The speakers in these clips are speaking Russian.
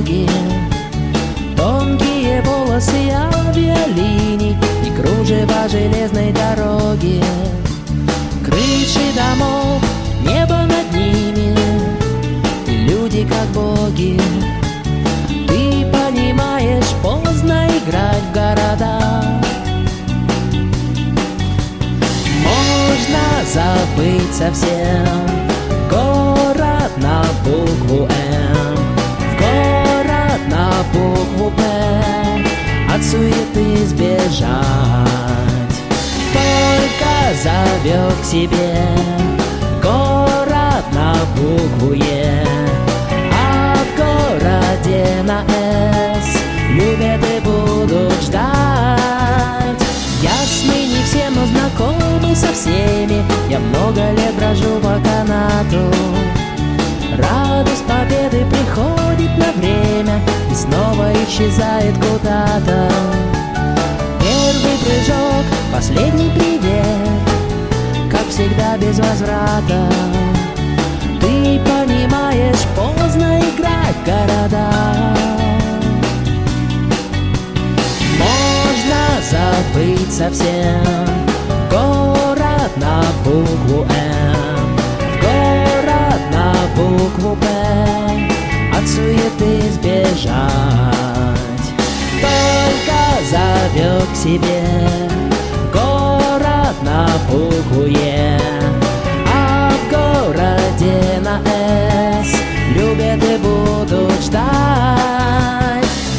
дороги. Тонкие волосы авиалиний и кружева железной дороги. Крыши домов, небо над ними, и люди как боги. Ты понимаешь, поздно играть в города. Можно забыть совсем город на букву М, в город на букву П, от суеты сбежать. Только зовет к себе город на букву Е, а в городе на С любят и будут ждать. Ясны не все, но знакомы со всеми. Я много лет брожу по канату. Радость победы приходит на время и снова исчезает куда-то. Первый прыжок, последний привет, как всегда без возврата. Ты понимаешь, поздно играть в города. Можно забыть совсем город на букву М, в город на букву П, от суеты сбежать. Только зовет к себе город на букву Е, а в городе на С любят и будут ждать.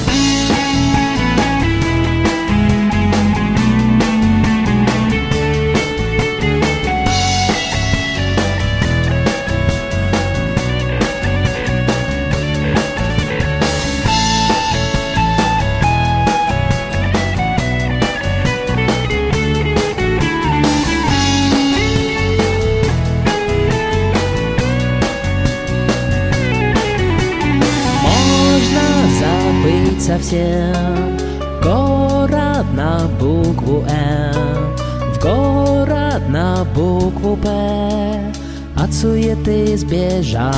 Совсем город на букву М, в город на букву П, от суеты сбежать.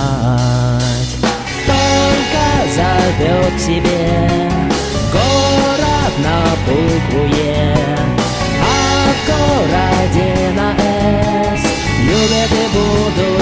Только зовет к себе город на букву Е, а в городе на С любят и будут